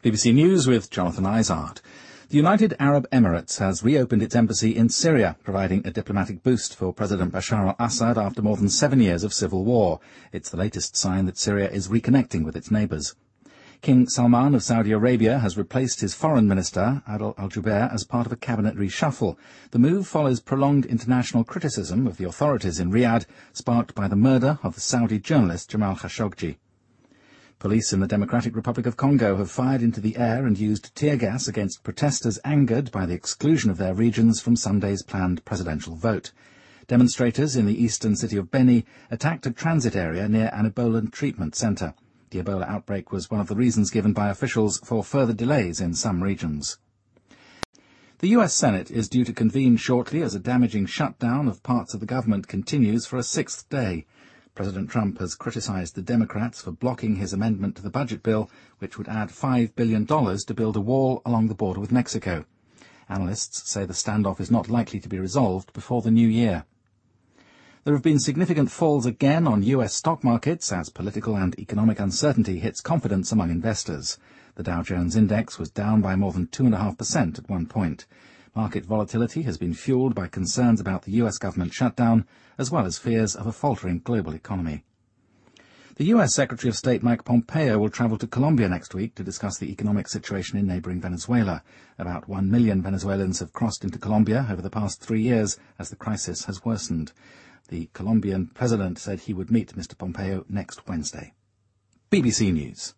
BBC News with Jonathan Izard. The United Arab Emirates has reopened its embassy in Syria, providing a diplomatic boost for President Bashar al-Assad after more than 7 years of civil war. It's the latest sign that Syria is reconnecting with its neighbours. King Salman of Saudi Arabia has replaced his foreign minister, Adel al-Jubeir, as part of a cabinet reshuffle. The move follows prolonged international criticism of the authorities in Riyadh, sparked by the murder of the Saudi journalist Jamal Khashoggi. Police in the Democratic Republic of Congo have fired into the air and used tear gas against protesters angered by the exclusion of their regions from Sunday's planned presidential vote. Demonstrators in the eastern city of Beni attacked a transit area near an Ebola treatment centre. The Ebola outbreak was one of the reasons given by officials for further delays in some regions. The US Senate is due to convene shortly as a damaging shutdown of parts of the government continues for a sixth day. President Trump has criticized the Democrats for blocking his amendment to the budget bill, which would add $5 billion to build a wall along the border with Mexico. Analysts say the standoff is not likely to be resolved before the new year. There have been significant falls again on US stock markets as political and economic uncertainty hits confidence among investors. The Dow Jones Index was down by more than 2.5% at one point. Market volatility has been fueled by concerns about the US government shutdown, as well as fears of a faltering global economy. The US Secretary of State Mike Pompeo will travel to Colombia next week to discuss the economic situation in neighbouring Venezuela. About 1 million Venezuelans have crossed into Colombia over the past 3 years as the crisis has worsened. The Colombian president said he would meet Mr. Pompeo next Wednesday. BBC News.